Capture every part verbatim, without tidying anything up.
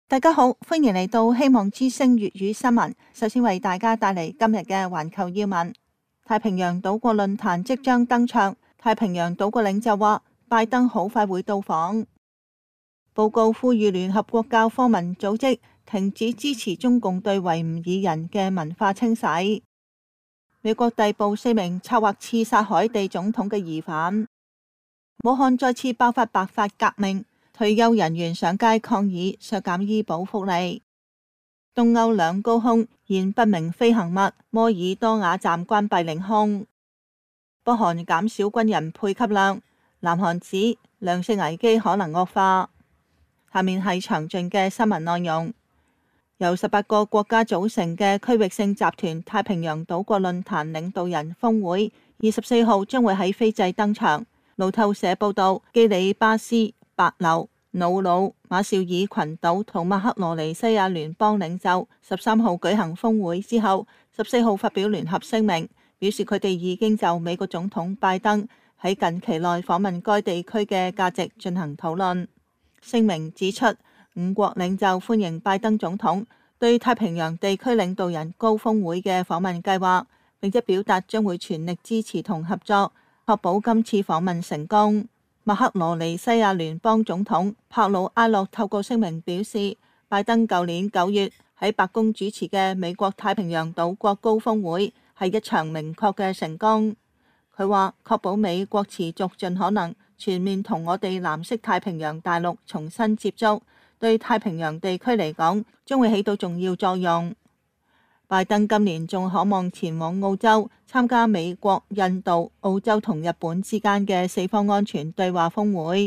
大家好，歡迎嚟到希望之聲粵語新聞。首先為大家帶嚟今日嘅環球要聞。太平洋島國論壇即將登場，太平洋島國領袖話拜登好快會到訪。報告呼籲聯合國教科文組織停止支持中共對維吾爾人嘅文化清洗。美國逮捕四名策劃刺殺海地總統嘅疑犯。武漢再次爆發白髮革命，退休人員上街抗議削減醫保福利。東歐兩高空現不明飛行物，摩爾多瓦站關閉領空。北韓減少軍人配給量，南韓指糧食危機可能惡化。下面係詳盡嘅新聞內容。由十八個國家組成嘅區域性集團太平洋島國論壇領導人峰會，二十四號將會喺斐濟登場。路透社報道，基里巴斯、帛琉、瑙魯、馬紹爾群島同麥克羅尼西亞聯邦領袖十三號舉行峰會之後，十四號發表聯合聲明，表示佢哋已經就美國總統拜登喺近期內訪問該地區嘅價值進行討論。聲明指出，五國領袖歡迎拜登總統對太平洋地區領導人高峰會嘅訪問計劃，並且表達將會全力支持同合作，確保今次訪問成功。麥克羅尼西亞聯邦總統帕魯埃洛透過聲明表示，拜登舊年九月喺白宮主持嘅美國太平洋島國高峰會係一場明確嘅成功。佢話確保美國持續盡可能全面同我哋藍色太平洋大陸重新接觸，對太平洋地區嚟講將會起到重要作用。拜登今年仲可望前往澳洲參加美國、印度、澳洲同日本之間嘅四方安全對話峰會。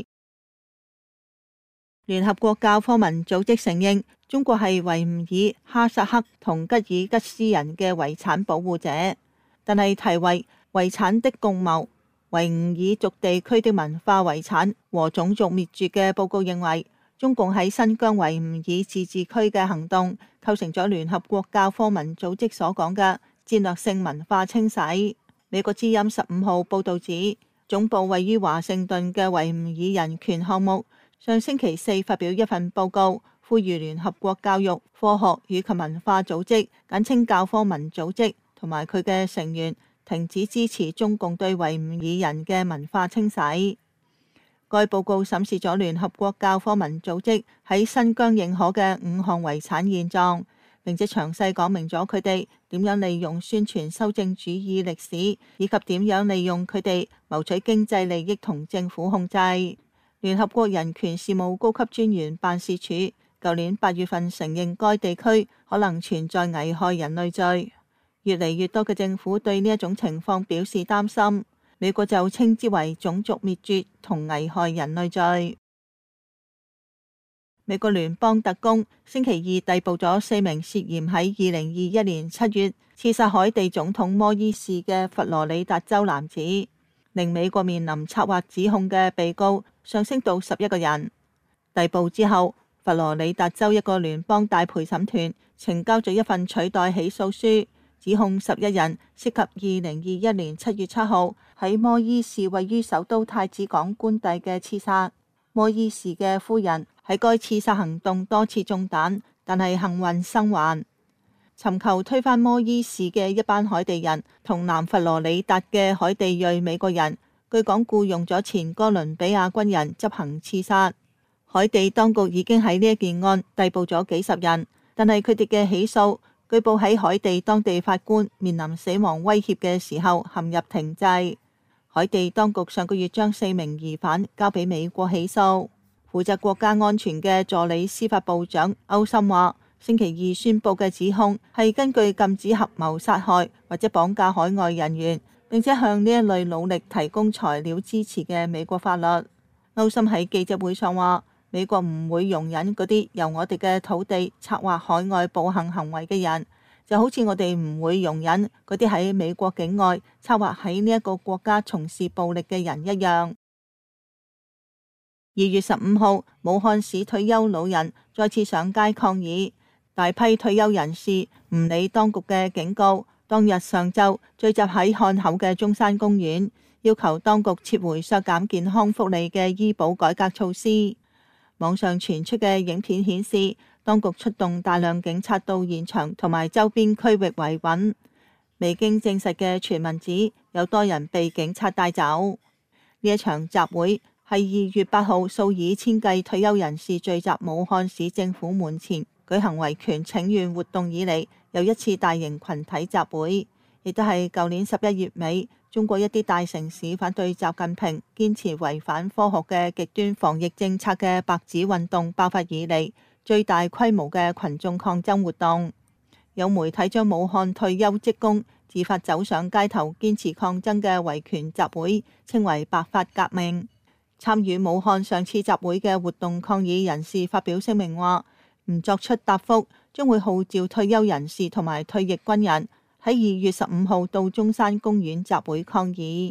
聯合國教科文組織承認中國係維吾爾、哈薩克同吉爾吉斯人嘅遺產保護者，但係題為遺產的共謀：維吾爾族地區的文化遺產和種族滅絕嘅報告認為，中共喺新疆維吾爾自治區嘅行動構成咗聯合國教科文組織所講嘅戰略性文化清洗。美國之音十五號報道指，總部位於華盛頓嘅維吾爾人權項目上星期四發表一份報告，呼籲聯合國教育、科學與及文化組織（簡稱教科文組織）同埋佢嘅成員停止支持中共對維吾爾人嘅文化清洗。該報告審視咗聯合國教科文組織喺新疆認可嘅五項遺產現狀，並且詳細講明咗佢哋點樣利用宣傳修正主義歷史，以及點樣利用佢哋謀取經濟利益同政府控制。聯合國人權事務高級專員辦事處舊年八月份承認該地區可能存在危害人類罪，越嚟越多嘅政府對呢一種情況表示擔心。美國就稱之為種族滅絕同危害人類罪。美國聯邦特工星期二逮捕咗四名涉嫌喺二零二一年七月刺殺海地總統摩伊士嘅佛羅里達州男子，令美國面臨策劃指控嘅被告上升到十一個人。逮捕之後，佛羅里達州一個聯邦大陪審團呈交咗一份取代起訴書，指控十一人涉及二零二一年七月七號喺摩伊士位於首都太子港官邸嘅刺殺。摩伊士嘅夫人喺該刺殺行動多次中彈，但係幸運生還。尋求推翻摩伊士嘅一班海地人同南佛羅里達嘅海地裔美國人，據講僱用咗前哥倫比亞軍人執行刺殺。海地當局已經喺呢一件案逮捕咗幾十人，但係佢哋嘅起訴據報喺海地當地法官面臨死亡威脅嘅時候陷入停滯。海地當局上個月將四名疑犯交俾美國起訴。負責國家安全嘅助理司法部長歐森話，星期二宣佈嘅指控係根據禁止合謀殺害或者綁架海外人員，並且向呢一類努力提供材料支持嘅美國法律。歐森喺記者會上話，美國唔會容忍嗰啲由我哋嘅土地策劃海外暴行行為嘅人，就好似我哋唔會容忍嗰啲喺美國境外策劃喺呢一個國家從事暴力嘅人一樣。二月十五號，武漢市退休老人再次上街抗議，大批退休人士唔理當局嘅警告，當日上晝聚集喺漢口嘅中山公園，要求當局撤回削減健康福利嘅醫保改革措施。網上傳出嘅影片顯示， 當局出動大量警察到現場同埋周邊區域維穩。未經證實嘅傳聞指有多人被警察帶走。呢一場集會係二月八號數以千計退休人士聚集武漢市政府門前舉行維權請願活動以嚟又一次大型群體集會，亦都係舊年十一月尾中國一啲大城市反對習近平堅持違反科學嘅極端防疫政策嘅白紙運動爆發以嚟最大規模嘅群眾抗爭活動。有媒體將武漢退休職工自發走上街頭堅持抗爭嘅維權集會稱為白髮革命。參與武漢上次集會嘅活動抗議人士發表聲明話，唔作出答覆，將會號召退休人士同埋退役軍人喺二月十五號到中山公園集會抗議。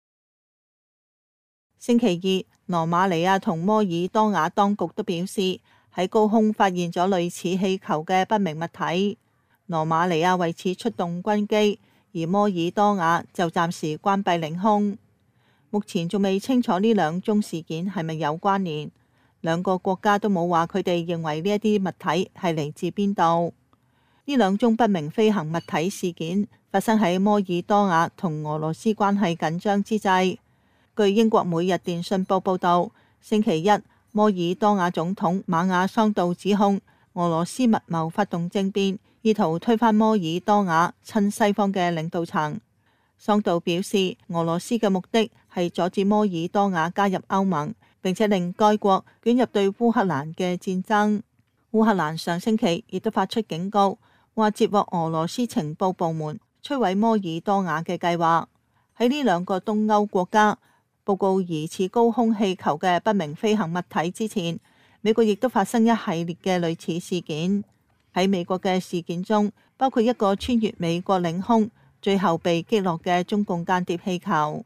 星期二，羅馬尼亞同摩爾多瓦當局都表示喺高空發現咗類似氣球嘅不明物體。羅馬尼亞為此出動軍機，而摩爾多瓦就暫時關閉領空。目前仲未清楚呢兩宗事件係咪有關聯，兩個國家都冇話佢哋認為呢一啲物體係嚟自邊度。呢兩宗不明飛行物體事件發生喺摩爾多瓦同俄羅斯關係緊張之際。據英國每日電訊報報道，星期一摩爾多瓦總統馬雅桑杜指控俄羅斯密謀發動政變，意圖推翻摩爾多瓦親西方嘅領導層。桑杜表示，俄羅斯嘅目的係阻止摩爾多瓦加入歐盟，並且令該國捲入對烏克蘭嘅戰爭。烏克蘭上星期亦都發出警告，話接獲俄羅斯情報部門摧毀摩爾多瓦嘅計劃。喺呢兩個東歐國家報告疑似高空氣球嘅不明飛行物體之前，美國亦都發生一系列嘅類似事件。喺美國嘅事件中，包括一個穿越美國領空最後被擊落嘅中共間諜氣球。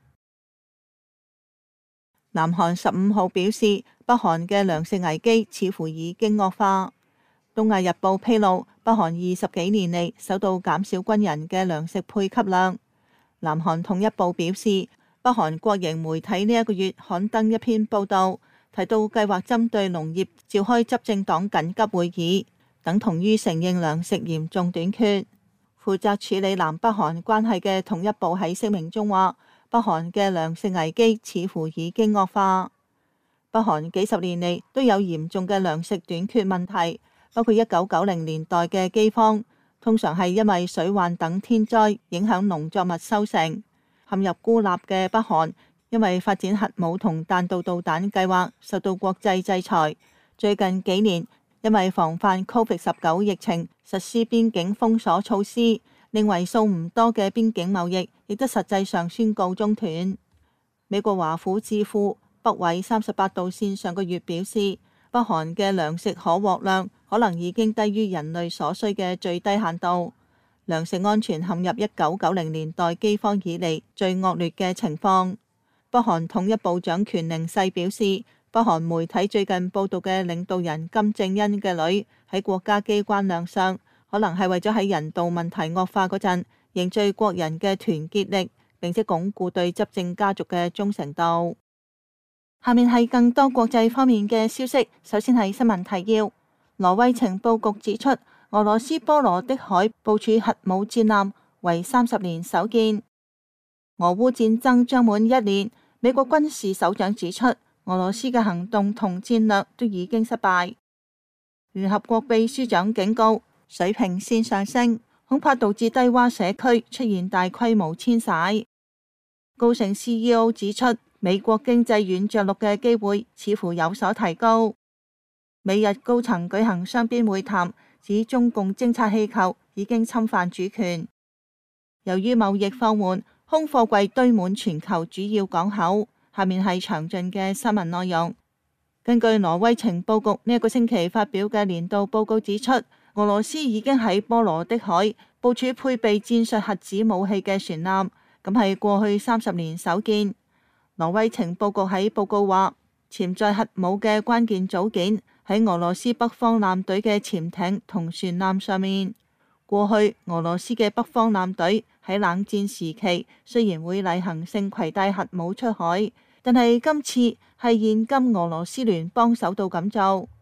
南韓十五號表示，北韓嘅糧食危機似乎已經惡化。東亞日報披露，北韓二十幾年嚟首度減少軍人嘅糧食配給量。南韓統一部表示，北韓國營媒體呢一個月刊登一篇報道，提到計劃針對農業召開執政黨緊急會議，等同於承認糧食嚴重短缺。負責處理南北韓關係嘅統一部喺聲明中話，北韓嘅糧食危機似乎已經惡化。北韓幾十年嚟都有嚴重嘅糧食短缺問題，包括一九九零年代嘅饑荒，通常係因為水患等天災影響農作物收成。陷入孤立嘅北韓，因為發展核武同彈道導彈計劃受到國際制裁。最近幾年，因為防範 Covid 十九 疫情，實施邊境封鎖措施，令為數唔多嘅邊境貿易亦都實際上宣告中斷。美國華府智庫北緯三十八度線上個月表示，北韓嘅糧食可獲量可能已經低於人類所需嘅最低限度，糧食安全陷入一九九零年代饑荒以嚟最惡劣嘅情況。北韓統一部長權寧世表示，北韓媒體最近報道嘅領導人金正恩嘅女喺國家機關亮相，可能係為咗喺人道問題惡化嗰陣凝聚國人嘅團結力，並且鞏固對執政家族嘅忠誠度。下面係更多國際方面嘅消息，首先係新聞提要。挪威情報局指出，俄羅斯波羅的海部署核武戰艦為三十年首見。俄烏戰爭將滿一年，美國軍事首長指出，俄羅斯嘅行動同戰略都已經失敗。聯合國秘書長警告，水平線上升，恐怕導致低洼社區出現大規模遷徙。高盛 C E O 指出，美國經濟軟着陸嘅機會似乎有所提高。美日高層舉行雙邊會談，指中共偵察氣球已經侵犯主權。由於貿易放緩，空貨櫃堆滿全球主要港口。下面係詳盡嘅新聞內容。根據挪威情報局呢一個星期發表嘅年度報告指出，俄羅斯已經喺波羅的海部署配備戰術核子武器嘅船艦，咁係過去三十年首見。挪威情報局喺報告話，潛在核武嘅關鍵組件喺俄羅斯北方艦隊嘅潛艇同船艦上面。過去俄羅斯嘅北方艦隊喺冷戰時期雖然會例行性攜帶核武出海，但係今次係現今俄羅斯聯邦首度咁做。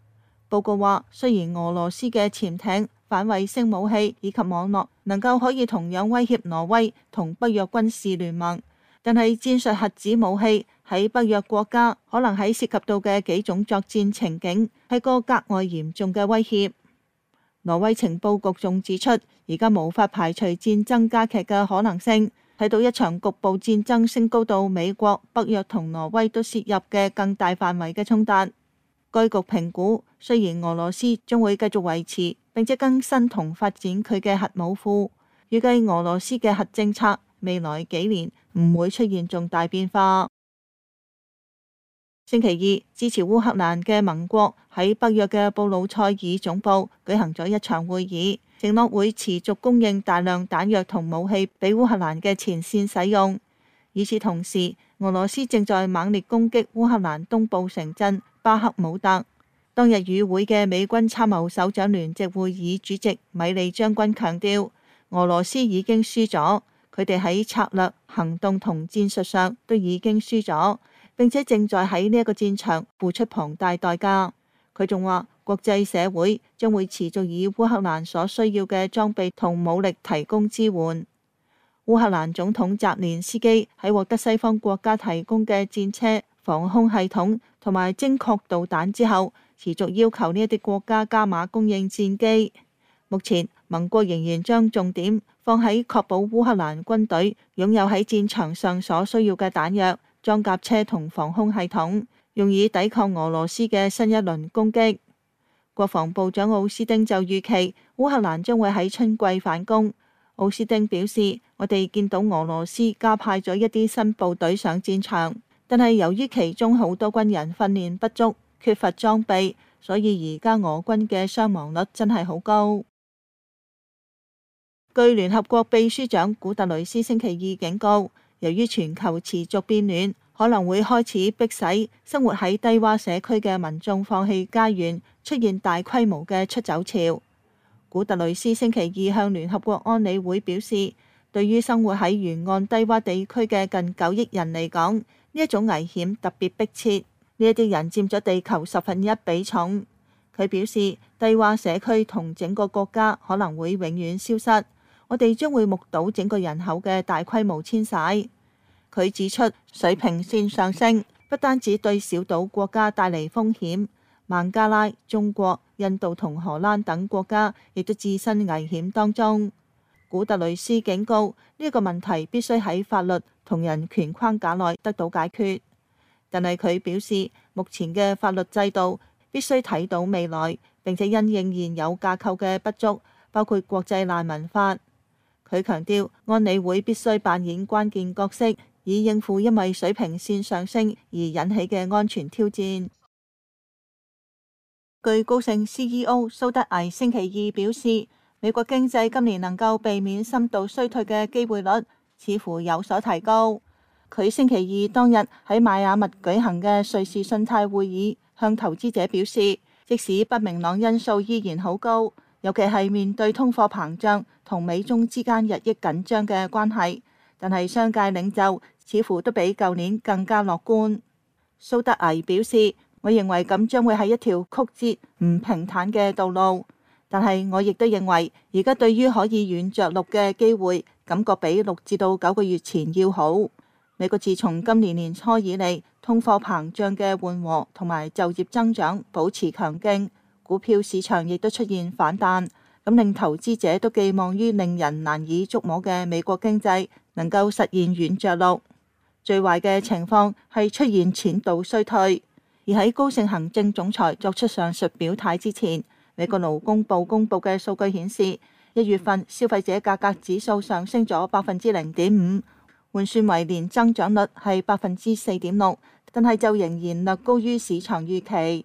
報告話，雖然俄羅斯嘅潛艇、反衛星武器以及網絡能夠可以同樣威脅挪威同北約軍事聯盟，但係戰術核子武器喺北約國家可能喺涉及到嘅幾種作戰情景係個格外嚴重嘅威脅。挪威情報局仲指出，而家無法排除戰爭加劇嘅可能性，睇到一場局部戰爭升高到美國、北約同挪威都涉入嘅更大範圍嘅衝突。該局評估，雖然俄羅斯將會繼續維持並且更新同發展佢嘅核武庫，預計俄羅斯嘅核政策未來幾年唔會出現重大變化。星期二，支持烏克蘭嘅盟國喺北約嘅布魯塞爾總部舉行咗一場會議，承諾會持續供應大量彈藥同武器俾烏克蘭嘅前線使用。與此同時，俄羅斯正在猛烈攻擊烏克蘭東部城鎮巴克姆特。當日與會嘅美軍參謀首長聯席會議主席米利將軍強調，俄羅斯已經輸咗，佢哋喺策略、行動同戰術上都已經輸咗，並且正在喺呢一個戰場付出龐大代價。佢仲話，國際社會將會持續以烏克蘭所需要嘅裝備同武力提供支援。烏克蘭總統澤連斯基喺獲得西方國家提供嘅戰車、防空系統同埋精確導彈之後，持續要求呢一啲國家加碼供應戰機。目前盟國仍然將重點放喺確保烏克蘭軍隊擁有喺戰場上所需要嘅彈藥、裝甲車同防空系統，用以抵抗俄羅斯嘅新一輪攻擊。國防部長奧斯丁就預期烏克蘭將會喺春季反攻。奧斯丁表示，我哋見到俄羅斯加派咗一啲新部隊上戰場，但係由於其中好多軍人訓練不足、缺乏裝備，所以而家俄軍嘅傷亡率真係好高。據聯合國秘書長古特雷斯星期二警告，由於全球持續變暖，可能會開始迫使生活喺低洼社區嘅民眾放棄家園，出現大規模嘅出走潮。古特雷斯星期二向聯合國安理會表示，對於生活喺沿岸低洼地區嘅近九億人嚟講，呢一種危險特別迫切。呢一啲人佔咗地球十分一比重。佢表示，低洼社區同整個國家可能會永遠消失，我哋將會目睹整個人口嘅大規模遷徙。佢指出，水平線上升不單止對小島國家帶嚟風險，孟加拉、中國、印度同荷蘭等國家亦都置身危險當中。古特雷斯警告，呢一個問題必須喺法律同人權框架內得到解決。但係佢表示，目前嘅法律制度必須睇到未來，並且因應現有架構嘅不足，包括國際難民法。佢強調，安理會必須扮演關鍵角色，以應付因為水平線上升而引起嘅安全挑戰。據高盛 C E O 蘇德危星期二表示，美國經濟今年能夠避免深度衰退嘅機會率似乎有所提高。佢星期二當日喺邁阿密舉行嘅瑞士信貸會議，向投資者表示，即使不明朗因素依然好高，尤其係面對通貨膨脹同美中之間日益緊張嘅關係，但係商界領袖似乎都比舊年更加樂觀。蘇德危表示，我認為咁將會係一條曲折唔平坦嘅道路，但係我亦都認為而家對於可以軟着陸嘅機會，感覺比六至到九個月前要好。美國自從今年年初以嚟，通貨膨脹嘅緩和同埋就業增長保持強勁，股票市場亦都出現反彈，咁令投資者都寄望於令人難以捉摸嘅美國經濟能夠實現軟着陸。最壞嘅情況係出現淺度衰退。而喺高盛行政總裁作出上述表態之前，美國勞工部公佈嘅數據顯示，一月份消費者價格指數上升咗百分之零點五，換算為年增長率係百分之四點六，但係就仍然略高於市場預期。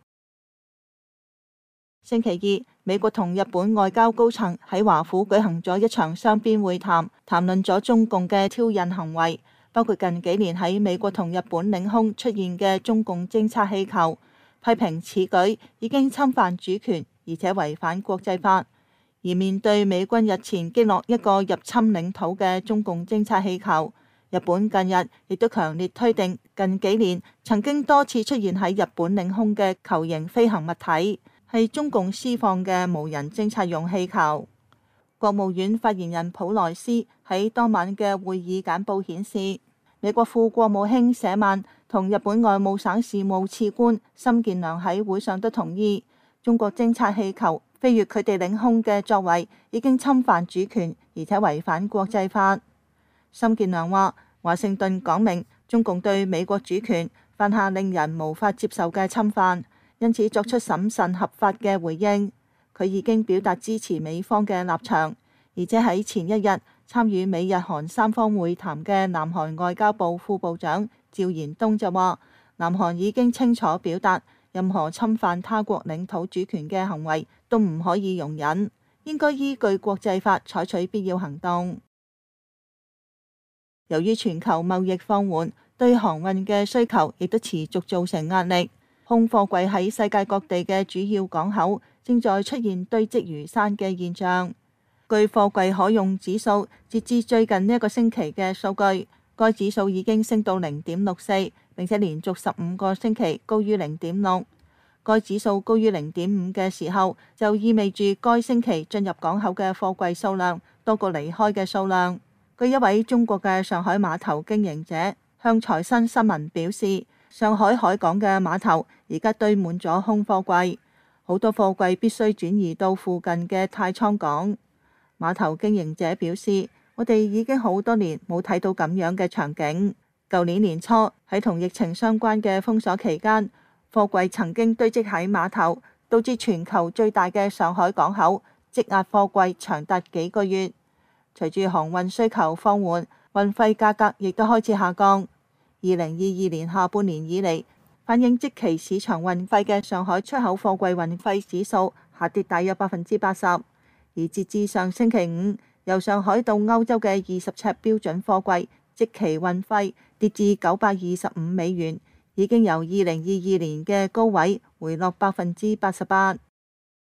星期二，美國同日本外交高層喺華府舉行咗一場雙邊會談，談論咗中共嘅挑釁行為，包括近幾年喺美國同日本領空出現嘅中共偵察氣球，批評此舉已經侵犯主權，而且違反國際法。而面對美軍日前擊落一個入侵領土嘅中共偵察氣球，日本近日亦都強烈推定近幾年曾經多次出現喺日本領空嘅球形飛行物體，喺係中共施放嘅無人偵察用氣球。國務院發言人普萊斯喺當晚嘅會議簡報顯示，美國副國務卿舍曼同日本外務省事務次官森健良喺會上都同意，中國偵察氣球飛越佢哋領空嘅作為已經侵犯主權，而且違反國際法。森健良話，華盛頓講明中共對美國主權犯下令人無法接受嘅侵犯，因此作出審慎合法嘅回應。佢已經表達支持美方嘅立場，而且喺前一日參與美日韓三方會談嘅南韓外交部副部長趙延東就話，南韓已經清楚表達，任何侵犯他國領土主權嘅行為都唔可以容忍，應該依據國際法採取必要行動。由於全球貿易放緩，對航運嘅需求亦都持續造成壓力，空貨櫃喺世界各地嘅主要港口正在出現堆積如山嘅現象。據貨櫃可用指數，截至最近呢一個星期嘅數據，該指數已經升到零點六四，並且連續十五個星期高於零點六。該指數高於零點五嘅時候，就意味住該星期進入港口嘅貨櫃數量多過離開嘅數量。據一位中國嘅上海碼頭經營者向財新新聞表示，上海海港嘅碼頭而家堆滿咗空貨櫃。好多貨櫃必須轉移到附近嘅太倉港。碼頭經營者表示，我哋已經好多年冇睇到咁樣嘅場景。舊年年初喺同疫情相關嘅封鎖期間，貨櫃曾經堆積喺碼頭，導致全球最大嘅上海港口積壓貨櫃長達幾個月。隨住航運需求放緩，運費價格亦都開始下降。二零二二年下半年以嚟，反映即期市場運費嘅上海出口貨櫃運費指數下跌大約百分之八十，而截至上星期五，由上海到歐洲嘅二十尺標準貨櫃即期運費跌至九百二十五美元，已經由二零二二年嘅高位回落百分之八十八。